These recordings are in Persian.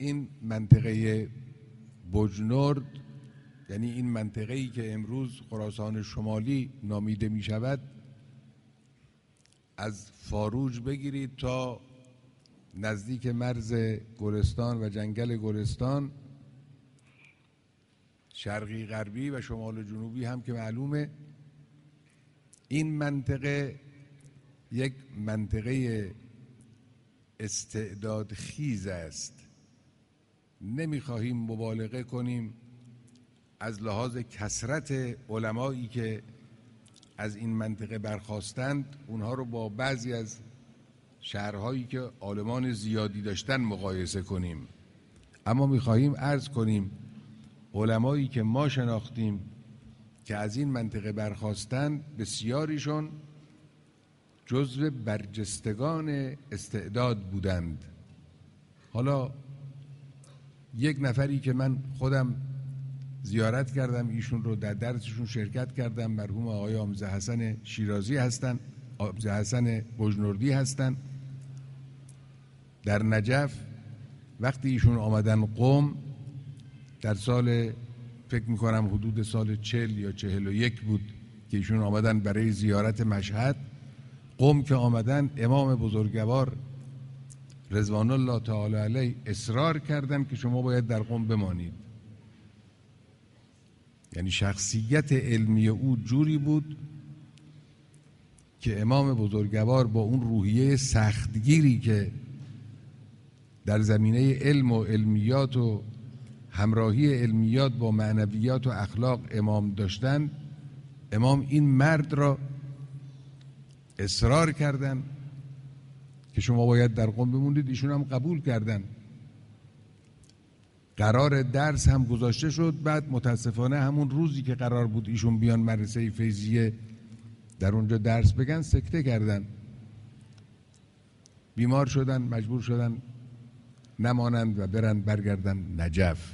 این منطقه بجنورد، یعنی این منطقه‌ای که امروز خراسان شمالی نامیده می شود، از فاروج بگیرید تا نزدیک مرز گلستان و جنگل گلستان، شرقی غربی و شمال و جنوبی هم که معلومه، این منطقه یک منطقه استعداد خیز است. نمیخواهیم مبالغه کنیم از لحاظ کثرت علمایی که از این منطقه برخاستند، اونها رو با بعضی از شهرهایی که عالمان زیادی داشتن مقایسه کنیم، اما میخواهیم عرض کنیم علمایی که ما شناختیم که از این منطقه برخاستند، بسیاریشون جزو برجستگان استعداد بودند. حالا یک نفری که من خودم زیارت کردم، ایشون رو در درسشون شرکت کردم، مرحوم آقای آموزه حسن شیرازی هستن، آموزه حسن بجنوردی هستن، در نجف. وقتی ایشون آمدن قم در سال فکر میکنم حدود سال 40 یا 41 بود که ایشون آمدن برای زیارت مشهد. قم که آمدن، امام بزرگوار رضوان الله تعالی علیه اصرار کردن که شما باید در قم بمانید. یعنی شخصیت علمی او جوری بود که امام بزرگوار با اون روحیه سختگیری که در زمینه علم و علمیات و همراهی علمیات با معنویات و اخلاق امام داشتن، امام این مرد را اصرار کردن که شما باید در قم بمونید. ایشون هم قبول کردن. قرار درس هم گذاشته شد. بعد متاسفانه همون روزی که قرار بود ایشون بیان مدرسه فیضیه در اونجا درس بگن، سکته کردن، بیمار شدن، مجبور شدن نمانند و برگردن نجف.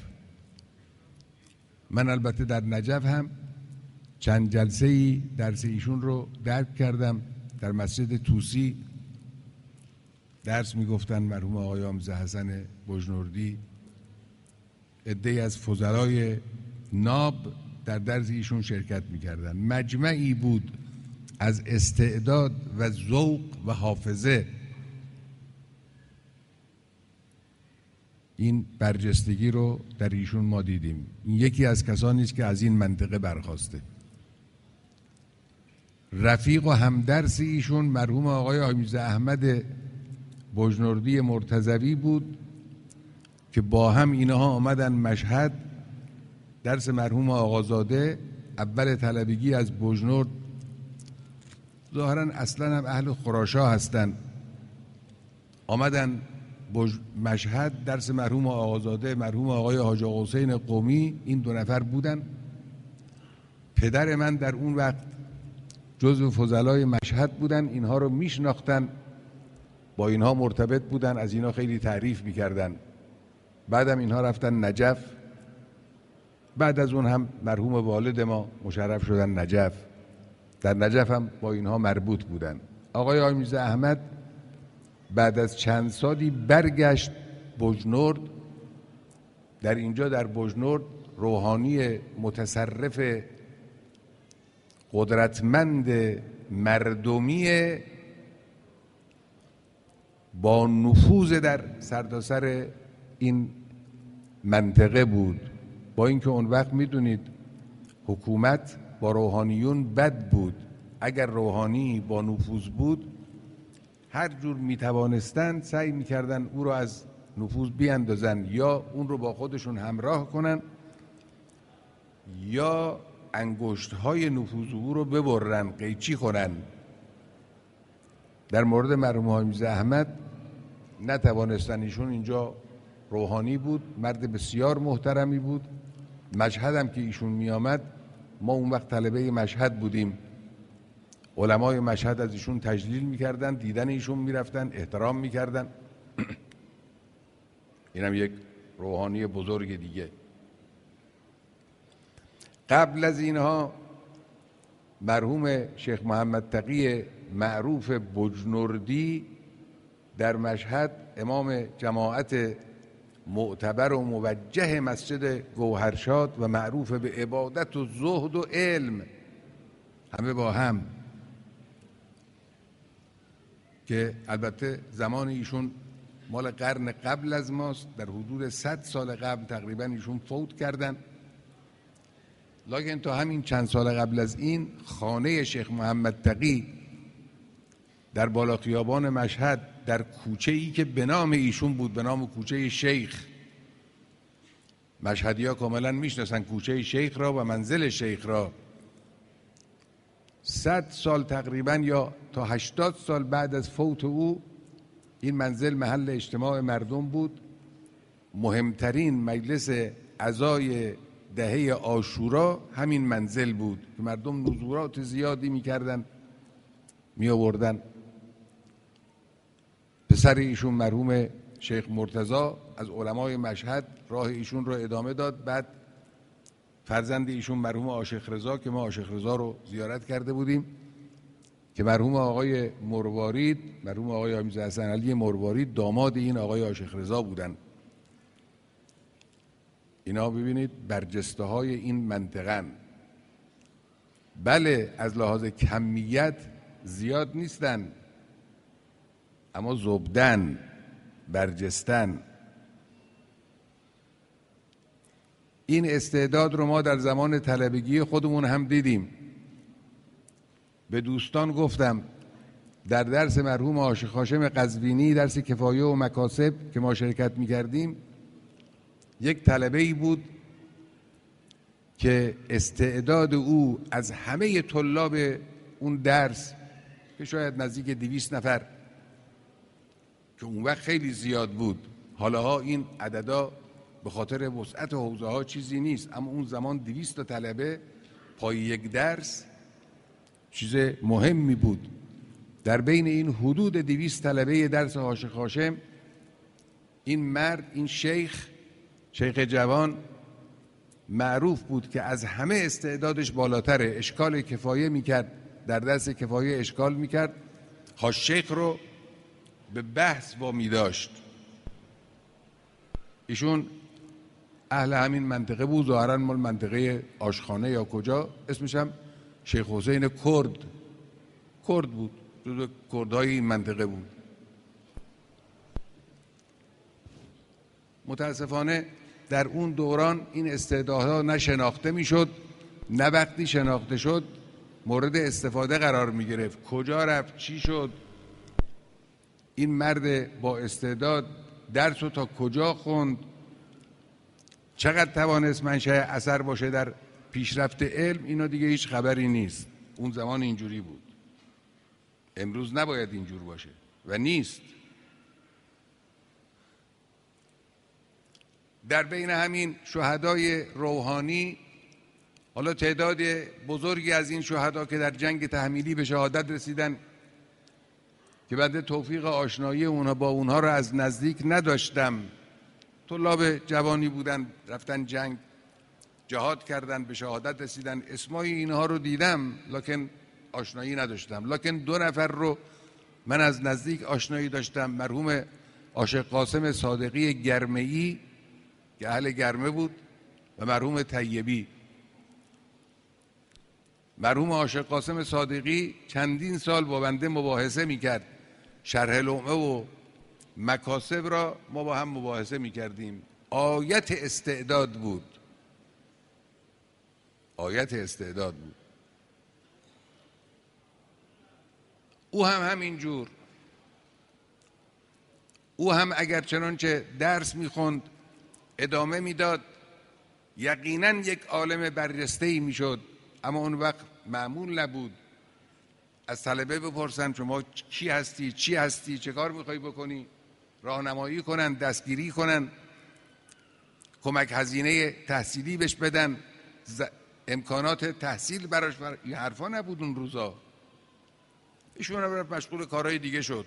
من البته در نجف هم چند جلسه‌ای درس ایشون رو درک کردم. در مسجد توسی درس میگفتن مرحوم آقای آموزه حسن بجنوردی، عده‌ای از فضلای ناب در درس ایشون شرکت میکردن. مجمعی بود از استعداد و ذوق و حافظه. این برجستگی رو در ایشون ما دیدیم. این یکی از کسانی است که از این منطقه برخاسته. رفیق و همدرس ایشون مرحوم آقای آمیزه احمد بجنوردی مرتضوی بود که با هم اینها آمدن مشهد. درس مرحوم آقازاده اول طلبگی از بجنورد، ظاهرا اصلا هم اهل خراشا هستن، آمدن مشهد. درس مرحوم آقازاده، مرحوم آقای حاج آقا حسین قمی، این دو نفر بودن. پدر من در اون وقت جزو فضلای مشهد بودن، اینها رو میشناختن، با اینها مرتبط بودن، از اینها خیلی تعریف میکردن. بعدم اینها رفتن نجف. بعد از اون هم مرحوم والد ما مشرف شدن نجف. در نجف هم با اینها مربوط بودن. آقای آمیزه احمد بعد از چند سالی برگشت بجنورد. در اینجا در بجنورد روحانی متصرف قدرتمند مردمی با نفوذ در سرتاسر این منطقه بود. با اینکه اون وقت میدونید حکومت با روحانیون بد بود. اگر روحانی با نفوذ بود، هر جور میتوانستند سعی میکردن او رو از نفوذ بیاندازن، یا اون رو با خودشون همراه کنن، یا انگشت‌های نفوذ او رو ببرن، قیچی کنن. در مورد مرحوم آمیزه احمد نتوانستن. ایشون اینجا روحانی بود، مرد بسیار محترمی بود. مشهد هم که ایشون می آمد، ما اون وقت طلبه مشهد بودیم، علمای مشهد از ایشون تجلیل میکردن، دیدن ایشون میرفتن، احترام میکردن. اینم یک روحانی بزرگ دیگه. قبل از اینها مرحوم شیخ محمد تقی معروف بجنوردی در مشهد امام جماعت معتبر و موجه مسجد گوهرشاد و معروف به عبادت و زهد و علم، همه با هم، که البته زمان ایشون مال قرن قبل از ماست، در حدود 100 سال قبل تقریبا ایشون فوت کردن. لکن تا همین چند سال قبل از این خانه شیخ محمد تقی در بالا خیابان مشهد در کوچه‌ای که به نام ایشون بود، به نام کوچه شیخ، مشهدی‌ها کاملا میشناسن کوچه شیخ را و منزل شیخ را، 100 سال تقریبا یا تا 80 سال بعد از فوت او این منزل محل اجتماع مردم بود. مهمترین مجلس عزای دهه عاشورا همین منزل بود که مردم نزورات زیادی میکردن، می آوردن. پسر ایشون مرحوم شیخ مرتضی از علمای مشهد راه ایشون رو ادامه داد. بعد فرزند ایشون مرحوم عاشق رضا که ما عاشق رضا رو زیارت کرده بودیم، که مرحوم آقای مروارید، مرحوم آقای حمیدرضا حسن علی مروارید داماد این آقای عاشق رضا بودن. اینا ببینید برجسته های این منطقه. بله از لحاظ کمیت زیاد نیستن، اما زبدن، برجستن. این استعداد رو ما در زمان طلبگی خودمون هم دیدیم. به دوستان گفتم در درس مرحوم عاشق هاشم قزوینی، درس کفایه و مکاسب که ما شرکت می‌کردیم، یک طلبه‌ای بود که استعداد او از همه طلاب اون درس که شاید نزدیک 200 نفر که اون وقت خیلی زیاد بود، حالاها این عددا به خاطر وسعت حوزه ها چیزی نیست، اما اون زمان 200 تا طلبه پای یک درس چیز مهمی بود. در بین این حدود 200 طلبه درس عاشق هاشم این مرد، این شیخ جوان معروف بود که از همه استعدادش بالاتره. اشکال کفایه میکرد، در درس کفایه اشکال میکرد، شیخ رو به بحث وامی داشت. ایشون اهل همین منطقه بود، ظاهراً مال منطقه آشخانه یا کجا، اسمش هم شیخ حسین کرد بود، جزو کردهای این منطقه بود. متاسفانه در اون دوران این استعدادها نه شناخته میشد، نه وقتی شناخته شد مورد استفاده قرار می گرفت. کجا رفت، چی شد، این مرد با استعداد درس رو تا کجا خوند، چقدر توانست منشأ اثر باشه در پیشرفت علم، اینا دیگه هیچ خبری نیست. اون زمان اینجوری بود، امروز نباید اینجور باشه و نیست. در بین همین شهدای روحانی، حالا تعداد بزرگی از این شهدا که در جنگ تحمیلی به شهادت رسیدن که بعد توفیق آشنایی اونها با اونها رو از نزدیک نداشتم، طلاب جوانی بودن، رفتن جنگ، جهاد کردن، به شهادت رسیدن، اسمای اینها رو دیدم لکن آشنایی نداشتم. لکن 2 نفر رو من از نزدیک آشنایی داشتم، مرحوم عاشق قاسم صادقی گرمه‌ای که اهل گرمه بود و مرحوم طیبی. مرحوم عاشق قاسم صادقی چندین سال با بنده مباحثه میکرد، شرح لومه و مکاسب را ما با هم مباحثه میکردیم. آیت استعداد بود، آیت استعداد بود. او هم همینجور، او هم اگر چنانچه درس میخوند ادامه میداد یقینا یک عالم برجسته‌ای میشد، اما اون وقت معمول نبود از طلبه بپرسن شما کی هستی، چی هستی، چه کار میخوای بکنی، راهنمایی کنن، دستگیری کنن، کمک هزینه تحصیلی بهش بدن، امکانات تحصیل براش این حرفا نبود اون روزا. ایشون رفت مشغول کارهای دیگه شد.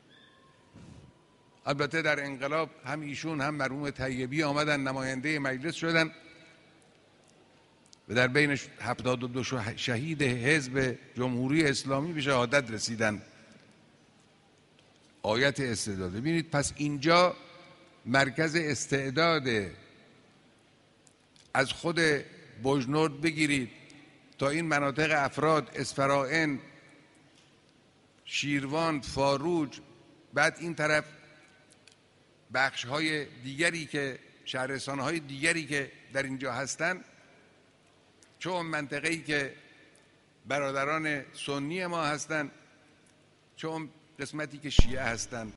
البته در انقلاب هم ایشون هم مرحوم طیبی آمدن نماینده مجلس شدن و در بین 72 شهید حزب جمهوری اسلامی به شهادت رسیدن. آیت استعداد. ببینید پس اینجا مرکز استعداد از خود بوجنورد بگیرید تا این مناطق افراد، اسفرائین، شیروان، فاروج، بعد این طرف بخش‌های دیگری که شهرستان‌های دیگری که در اینجا هستند، چه اون منطقه‌ای که برادران سنی ما هستند، چه اون قسمتی که شیعه هستند.